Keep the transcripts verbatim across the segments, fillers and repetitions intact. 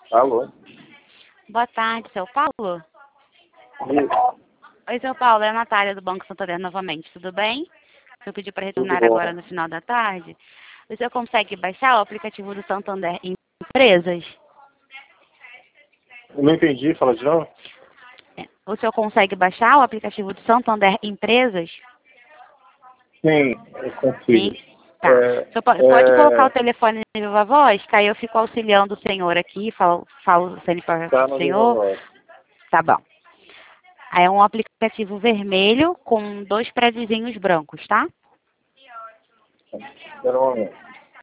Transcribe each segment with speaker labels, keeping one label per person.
Speaker 1: Alô?
Speaker 2: Boa tarde, seu Paulo.
Speaker 1: Isso.
Speaker 2: Oi, seu Paulo, é a Natália do Banco Santander novamente, tudo bem? Eu pedi para
Speaker 1: Tudo
Speaker 2: retornar
Speaker 1: bom?
Speaker 2: agora no final da tarde. Você consegue baixar o aplicativo do Santander em Empresas?
Speaker 1: Eu não entendi, fala de novo.
Speaker 2: É, O senhor consegue baixar o aplicativo do Santander Empresas?
Speaker 1: Sim, eu
Speaker 2: Sim.
Speaker 1: consigo.
Speaker 2: Tá.
Speaker 1: É,
Speaker 2: O senhor pode, pode colocar o
Speaker 1: é,
Speaker 2: telefone na viva voz, que aí eu fico auxiliando o senhor aqui, falo, falo o C N P J
Speaker 1: tá
Speaker 2: do
Speaker 1: no Viva
Speaker 2: senhor.
Speaker 1: Voz.
Speaker 2: Tá bom. Aí é um aplicativo vermelho com dois prédiozinhos brancos, tá?
Speaker 1: Espera um momento.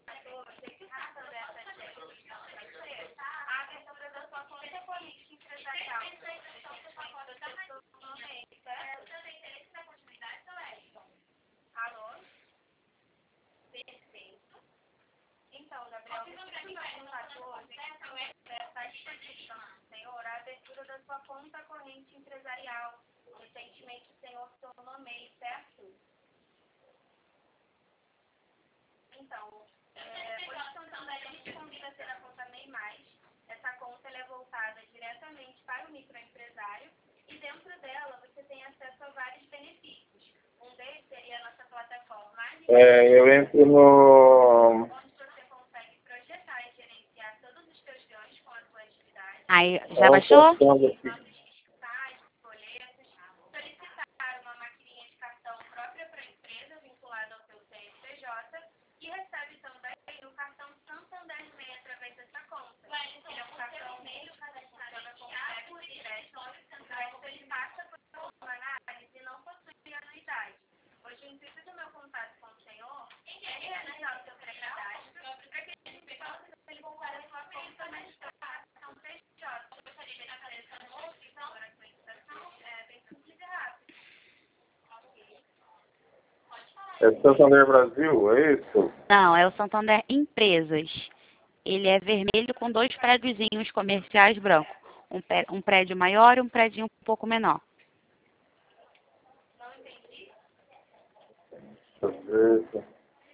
Speaker 1: É, eu entro no...
Speaker 2: Aí,
Speaker 1: É
Speaker 2: já
Speaker 1: um
Speaker 2: baixou?
Speaker 1: postando aqui. É Santander Brasil, é isso?
Speaker 2: Não, é o Santander Empresas. Ele é vermelho com dois prédiozinhos comerciais brancos. Um, pé- um prédio maior e um prédio um pouco menor.
Speaker 1: Isso.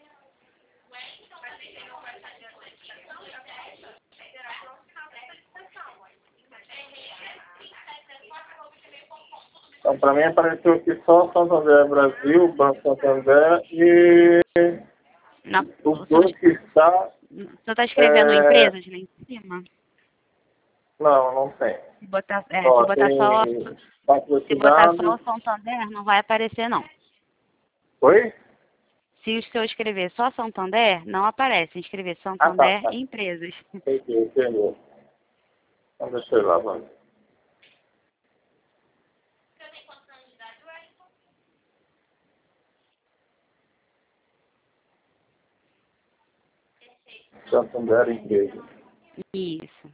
Speaker 1: Então, para mim apareceu aqui só Santander Brasil, Banco Santander e
Speaker 2: Não,
Speaker 1: o
Speaker 2: o senhor
Speaker 1: banco que está...
Speaker 2: está escrevendo
Speaker 1: É...
Speaker 2: empresas lá em cima?
Speaker 1: Não, não tem.
Speaker 2: Se botar, é, se
Speaker 1: Ó,
Speaker 2: botar só,
Speaker 1: tem
Speaker 2: se botar só
Speaker 1: patrocinados.
Speaker 2: o Santander, não vai aparecer não.
Speaker 1: Oi?
Speaker 2: Se o senhor escrever só Santander, não aparece. Escrever
Speaker 1: Ah, tá,
Speaker 2: Santander
Speaker 1: tá.
Speaker 2: Empresas.
Speaker 1: Entendi, entendeu. Então deixa eu ir lá, vamos. Santander Empresa.
Speaker 2: Isso.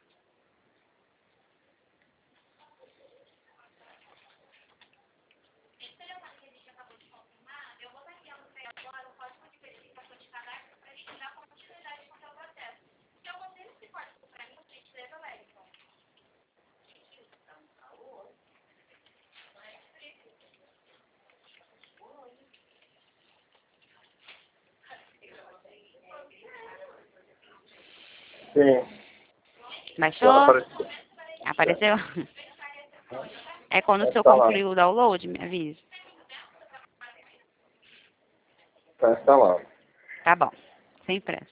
Speaker 1: Sim, agora
Speaker 2: Baixou?
Speaker 1: apareceu.
Speaker 2: Apareceu? É quando o
Speaker 1: Está
Speaker 2: senhor
Speaker 1: instalado.
Speaker 2: concluir o download, me avise.
Speaker 1: Está instalado.
Speaker 2: Tá bom. Sem pressa.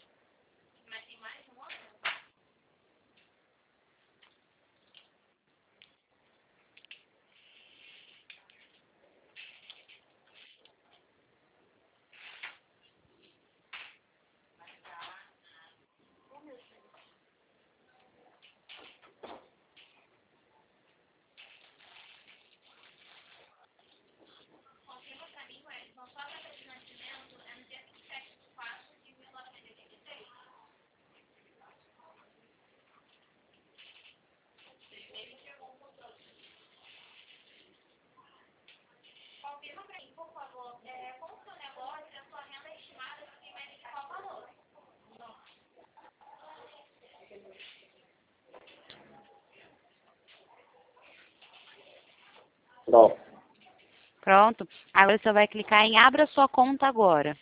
Speaker 1: Pronto.
Speaker 2: Pronto. Agora você vai clicar em Abra sua conta agora.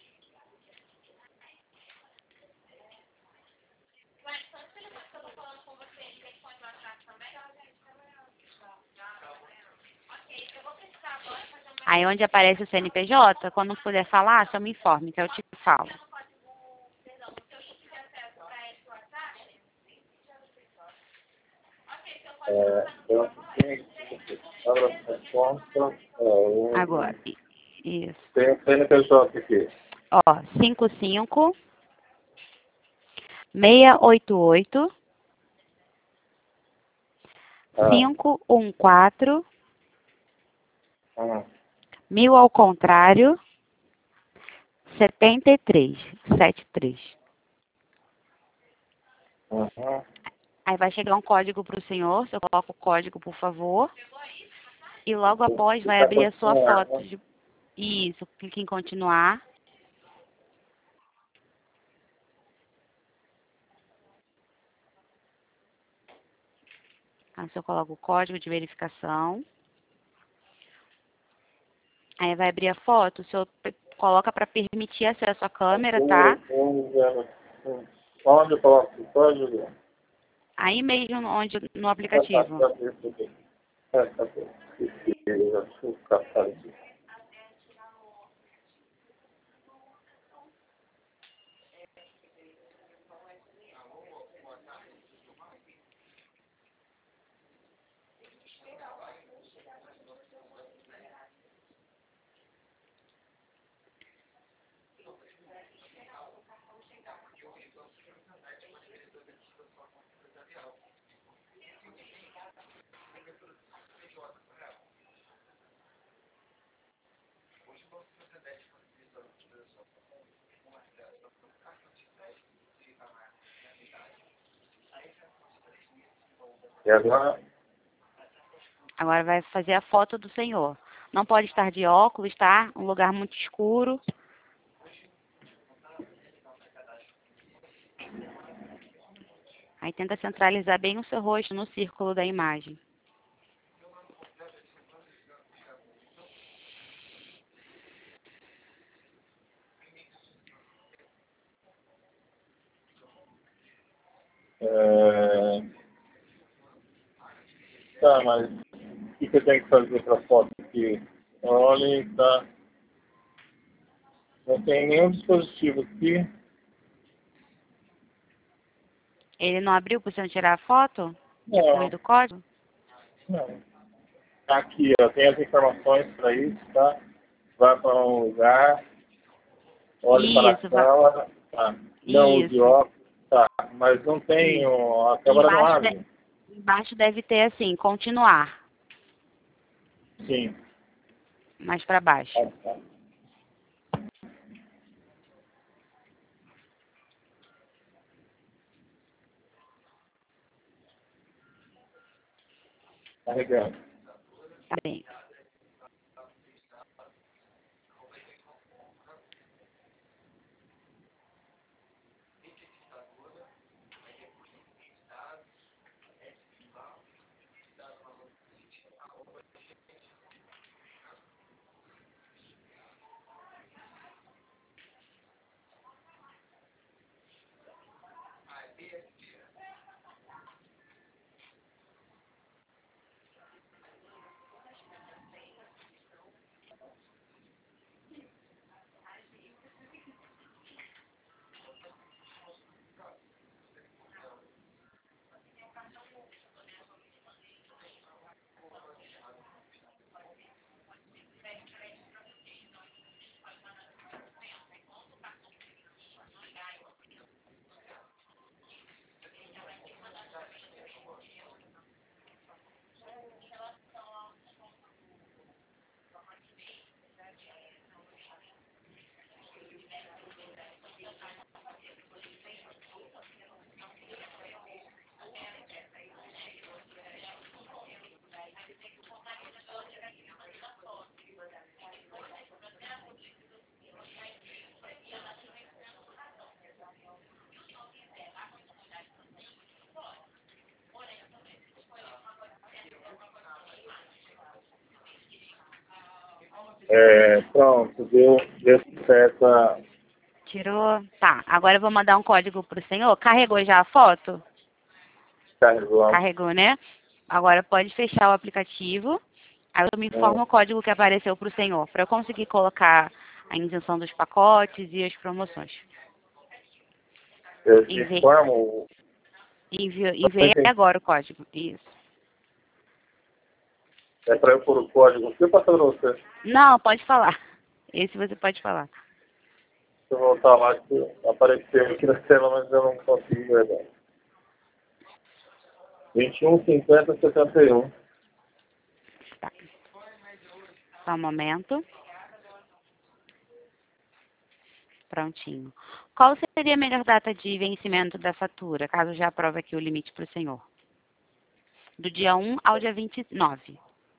Speaker 2: Aí onde aparece o C N P J, quando não puder falar, só me informe, que eu te falo.
Speaker 1: É, então, tem, abra a conta, é, um,
Speaker 2: Agora, i- isso.
Speaker 1: tem o C N P J aqui.
Speaker 2: Ó, cinco cinco, seis oito oito,
Speaker 1: Ah,
Speaker 2: cinco um quatro,
Speaker 1: ah,
Speaker 2: mil ao contrário, setenta e três, setenta e três.
Speaker 1: aham.
Speaker 2: Aí vai chegar um código para o senhor, você coloca o código, por favor. E logo após vai
Speaker 1: Tá
Speaker 2: abrir a sua
Speaker 1: continuando,
Speaker 2: foto.
Speaker 1: né?
Speaker 2: De... Isso, clique em continuar. Aí você coloca o código de verificação. Aí vai abrir a foto, o senhor pe- coloca para permitir acesso à câmera, tá?
Speaker 1: Um, um, zero, um. Onde eu coloco o código?
Speaker 2: Aí mesmo onde, no
Speaker 1: Ah, tá,
Speaker 2: aplicativo.
Speaker 1: tá, tá, tá. É, tá bom. Eu já fui catar aqui. E agora,
Speaker 2: Agora vai fazer a foto do senhor. Não pode estar de óculos, tá? Um lugar muito escuro. Aí tenta centralizar bem o seu rosto no círculo da imagem.
Speaker 1: é... tá, mas o que que eu tenho que fazer para a foto aqui? Olha, tá. Não tem nenhum dispositivo aqui.
Speaker 2: Ele não abriu para o senhor tirar a foto? Depois
Speaker 1: Não,
Speaker 2: do código?
Speaker 1: não. Aqui, ó, tem as informações para isso, tá? Vá para um lugar, olhe para a
Speaker 2: Isso, va-
Speaker 1: câmera, tá? Não use
Speaker 2: isso,
Speaker 1: óculos, tá? Mas não tem,
Speaker 2: isso.
Speaker 1: o- a câmera não
Speaker 2: Embaixo, de-
Speaker 1: abre.
Speaker 2: embaixo deve ter assim, continuar,
Speaker 1: Sim.
Speaker 2: mais para baixo.
Speaker 1: Tá, tá. Carregando.
Speaker 2: Tá bem.
Speaker 1: É, pronto, deu, deu certo. a-
Speaker 2: Tirou? Tá, agora eu vou mandar um código para o senhor. Carregou já a foto?
Speaker 1: Carregou.
Speaker 2: Carregou, né? Agora pode fechar o aplicativo Aí eu me informo o código que apareceu para o senhor, para eu conseguir colocar a isenção dos pacotes e as promoções.
Speaker 1: Eu te
Speaker 2: Envi...
Speaker 1: informo.
Speaker 2: Envi... Enviei agora o código. Isso.
Speaker 1: É para eu pôr o código aqui ou passar para você?
Speaker 2: Não, pode falar. Esse você pode falar.
Speaker 1: Se eu voltar lá, que apareceu aqui na tela, mas eu não consigo ver. vinte e um, cinquenta, setenta e um.
Speaker 2: Tá. Só um momento. Prontinho. Qual seria a melhor data de vencimento da fatura, caso já aprove aqui o limite para o senhor? Do dia um ao dia vinte e nove.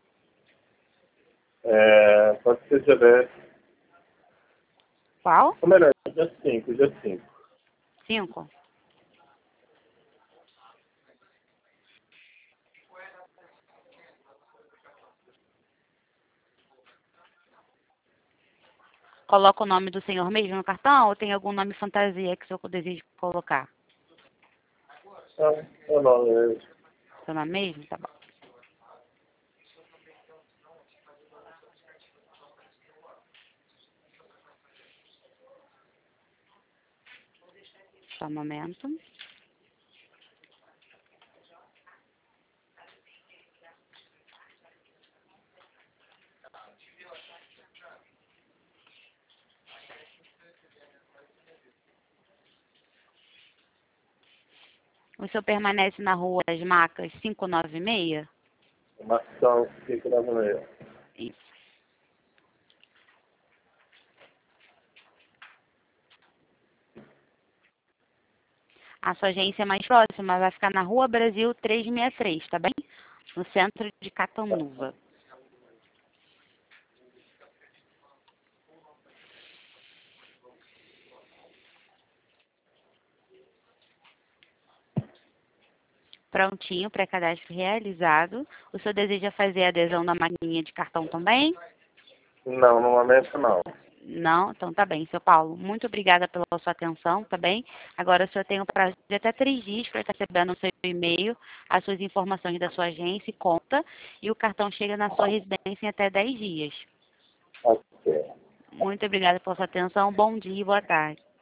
Speaker 1: É, pode ser dia dez.
Speaker 2: Qual?
Speaker 1: Ou melhor, dia cinco, dia cinco.
Speaker 2: cinco. Coloca o nome do senhor mesmo no cartão ou tem algum nome fantasia que o senhor deseja colocar?
Speaker 1: Ah, é o nome mesmo.
Speaker 2: Seu nome mesmo? Tá bom. Só um momento. O senhor permanece na rua das Macas quinhentos e noventa e seis?
Speaker 1: Mação, cinco da manhã.
Speaker 2: Isso. A sua agência mais próxima vai ficar na Rua Brasil trezentos e sessenta e três, tá bem? No centro de Catanduva. Prontinho, pré-cadastro realizado. O senhor deseja fazer a adesão da maquininha de cartão também?
Speaker 1: Não, no momento não.
Speaker 2: Não? Então tá bem, seu Paulo. Muito obrigada pela sua atenção, tá bem? Agora o senhor tem um prazo de até três dias para estar recebendo no seu e-mail as suas informações da sua agência e conta, e o cartão chega na sua residência em até dez dias.
Speaker 1: Ok.
Speaker 2: Muito obrigada pela sua atenção. Bom dia e boa tarde.